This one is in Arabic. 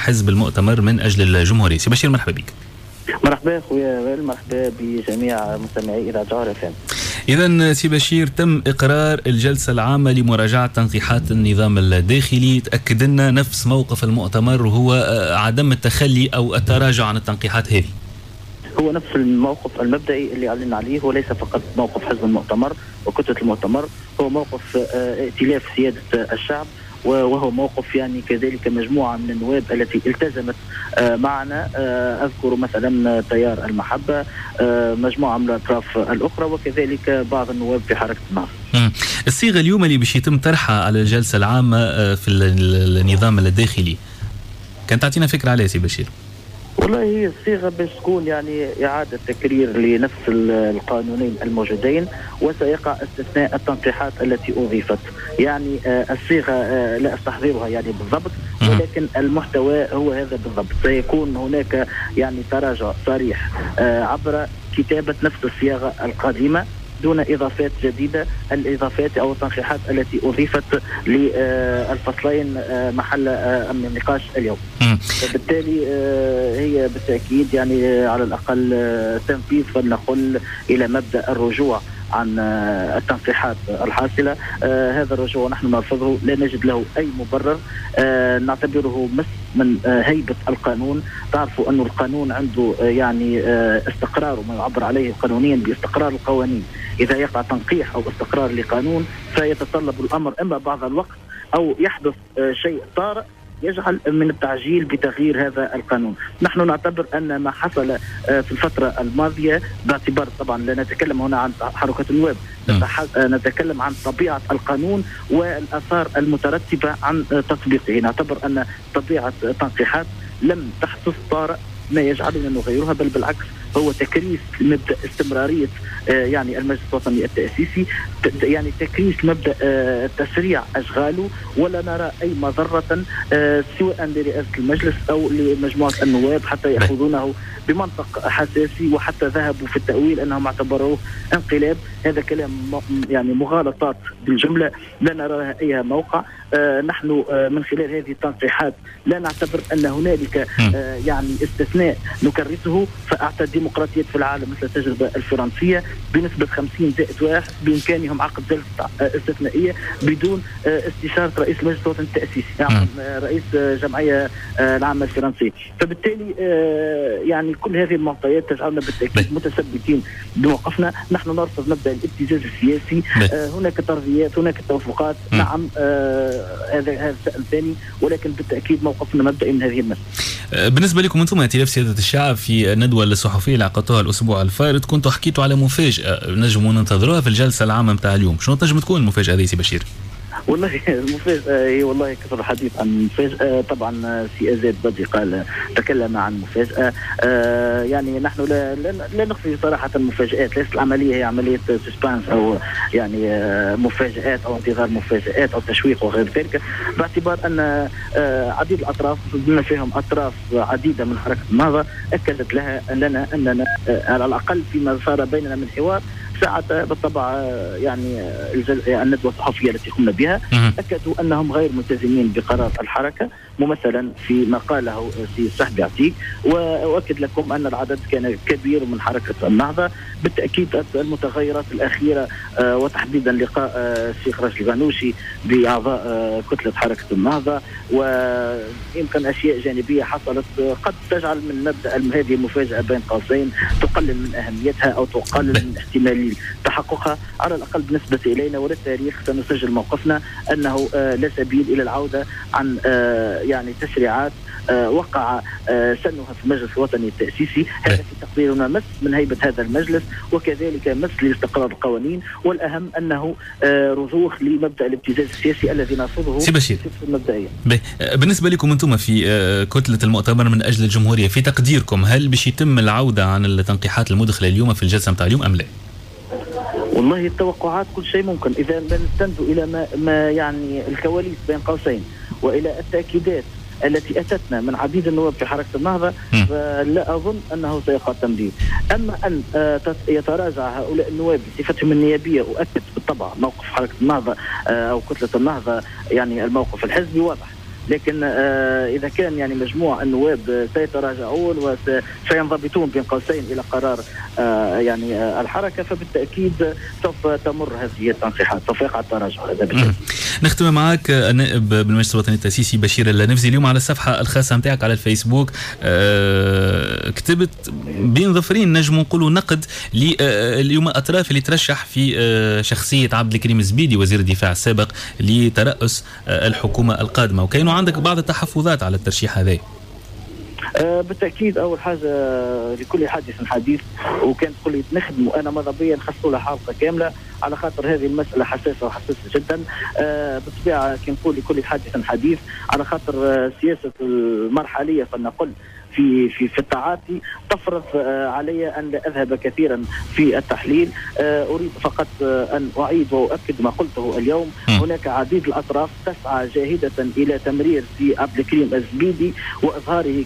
حزب المؤتمر من أجل الجمهورية. سي بشير مرحبا بك. مرحبا خويا وائل، مرحبا بجميع مستمعي إذاعة جوهر FM. إذن سي بشير، تم إقرار الجلسة العامة لمراجعة تنقيحات النظام الداخلي. تأكد لنا نفس موقف المؤتمر وهو عدم التخلي أو التراجع عن التنقيحات هذه. هو نفس الموقف المبدئي اللي أعلنا عليه، هو ليس فقط موقف حزب المؤتمر وكتلة المؤتمر، هو موقف ائتلاف سيادة الشعب، وهو موقف يعني كذلك مجموعة من النواب التي التزمت معنا. أذكر مثلا تيار المحبة، مجموعة من الأطراف الأخرى، وكذلك بعض النواب في حركة النهضة. الصيغة اليوم اللي باش يتم طرحها على الجلسة العامة في النظام الداخلي، كانت تعطينا فكرة عليها سي بشير؟ والله هي الصيغة باش تكون يعني إعادة تكرير لنفس القانونين الموجودين، وسيقع استثناء التنقيحات التي أضيفت. يعني الصيغة لا أستحضرها يعني بالضبط، ولكن المحتوى هو هذا بالضبط. سيكون هناك يعني تراجع صريح عبر كتابة نفس الصياغة القديمة دون إضافات جديدة، الإضافات أو التنقيحات التي أضيفت للفصلين محل النقاش اليوم. فبالتالي هي بالتأكيد يعني على الأقل تنفيذ، فلنقل إلى مبدأ الرجوع عن التنقيحات الحاصلة. هذا الرجوع نحن نرفضه، لا نجد له أي مبرر، نعتبره مس من هيبة القانون. تعرفوا أن القانون عنده يعني استقرار، وما يعبر عليه قانونيا باستقرار القوانين. إذا يقع تنقيح أو استقرار لقانون فيتطلب الأمر إما بعض الوقت أو يحدث شيء طارئ يجعل من التعجيل بتغيير هذا القانون. نحن نعتبر أن ما حصل في الفترة الماضية، باعتبار طبعا لا نتكلم هنا عن حركة النواب، نتكلم عن طبيعة القانون والآثار المترتبة عن تطبيقه. نعتبر أن طبيعة التنقيحات لم تحدث طارئ ما يجعلنا نغيرها، بل بالعكس هو تكريس مبدأ استمرارية يعني المجلس الوطني التأسيسي، يعني تكريس مبدأ تسريع أشغاله، ولا نرى أي مضرة سواء لرئاسة المجلس أو لمجموعة النواب حتى يأخذونه بمنطق حساسي، وحتى ذهبوا في التأويل أنهم اعتبروه انقلاب. هذا كلام يعني مغالطات بالجملة، لا نرى لها أي موقع. نحن من خلال هذه التنقيحات لا نعتبر أن هنالك يعني استثناء نكرسه. فأعتقد ديمقراطية في العالم مثل التجربة الفرنسية بنسبة 50+1 بإمكانهم عقد جلسة استثنائية بدون استشارة رئيس المجلس الوطني التأسيسي، يعني رئيس جمعية العامة الفرنسية. فبالتالي يعني كل هذه المعطيات تجعلنا بالتأكيد متثبتين بموقفنا. نحن نرفض مبدأ الابتزاز السياسي. هناك ترضيات، هناك توافقات، نعم، هذا الشأن ثاني، ولكن بالتأكيد موقفنا مبدئي من هذه المسألة. بالنسبة لكم أنتم ائتلاف سيادة الشعب، في الندوة الصحفية اللي عقدتوها الأسبوع الفارط كنتوا حكيتوا على مفاجأة نجموا ننتظروها في الجلسة العامة متاع اليوم. شنو تنجم تكون المفاجأة هذه سي بشير؟ والله المفاجأة هي والله كثر الحديث عن المفاجأة. طبعا سي أزاد بدي قال تكلم عن مفاجأة. يعني نحن لا نخفي صراحة المفاجآت. ليست العملية هي عملية سسبانس أو يعني مفاجآت أو انتظار مفاجآت أو تشويق وغير ذلك، باعتبار أن عديد الأطراف بما فيهم أطراف عديدة من حركة النهضة أكدت لنا أننا على الأقل فيما صار بيننا من حوار ساعة بالطبع يعني الندوة الصحفية التي قمنا بها، أكدوا أنهم غير ملتزمين بقرار الحركة ممثلا في ما قاله سي صاحبي عتيق، وأؤكد لكم أن العدد كان كبير من حركة النهضة. بالتأكيد المتغيرات الأخيرة وتحديدا لقاء الشيخ راشد الغنوشي بأعضاء كتلة حركة النهضة، ويمكن أشياء جانبية حصلت قد تجعل من مبدأ هذه المفاجأة بين قوسين تقلل من أهميتها أو تقلل من احتمال تحققها. على الأقل بالنسبة إلينا وللتاريخ سنسجل موقفنا أنه لا سبيل إلى العودة عن يعني تشريعات وقع سنها في المجلس الوطني التأسيسي. هذا في تقديرنا مس من هيبة هذا المجلس، وكذلك مس لاستقرار القوانين، والأهم أنه رضوخ لمبدأ الابتزاز السياسي الذي نرفضه مبدئيا. بالنسبة لكم أنتم في كتلة المؤتمر من أجل الجمهورية، في تقديركم هل باش يتم العودة عن التنقيحات المدخلة اليوم في الجلسة متاع اليوم أم لا؟ والله التوقعات كل شيء ممكن إذا نستند إلى ما يعني الكواليس بين قوسين وإلى التأكيدات التي أتتنا من عديد النواب في حركة النهضة، فلا أظن أنه سيقع تمديد. أما أن يتراجع هؤلاء النواب بصفتهم النيابية، أؤكد بالطبع موقف حركة النهضة أو كتلة النهضة يعني الموقف الحزبي واضح، لكن إذا كان يعني مجموعة النواب سيتراجعون وسينضبطون بين قوسين إلى قرار يعني الحركة، فبالتأكيد سوف تمر هذه التنقيحات، سوف يقع التراجع هذا بالتأكيد. نختم معك النائب بالمجلس الوطني التأسيسي بشير النفزي. اليوم على الصفحة الخاصة نتاعك على الفيسبوك كتبت بين ظفرين نجم نقولوا نقد اليوم أطراف اللي ترشح في شخصية عبد الكريم الزبيدي وزير الدفاع السابق لترأس الحكومة القادمة، وكانوا عندك بعض التحفظات على الترشيح هذا. بالتأكيد أول حاجة لكل حادث حديث، وكانت تقول لي نخدموا أنا ماذا نخصصوا لها حلقة كاملة على خاطر هذه المسألة حساسة وحساسة جدا. بالطبيعة كي نقول لكل حادث حديث على خاطر سياسة المرحلية فلنقل في التعاطي تفرض علي أن لا أذهب كثيرا في التحليل. أريد فقط أن أعيد وأؤكد ما قلته اليوم. هناك عديد الأطراف تسعى جاهدة إلى تمرير في عبد الكريم الزبيدي وإظهاره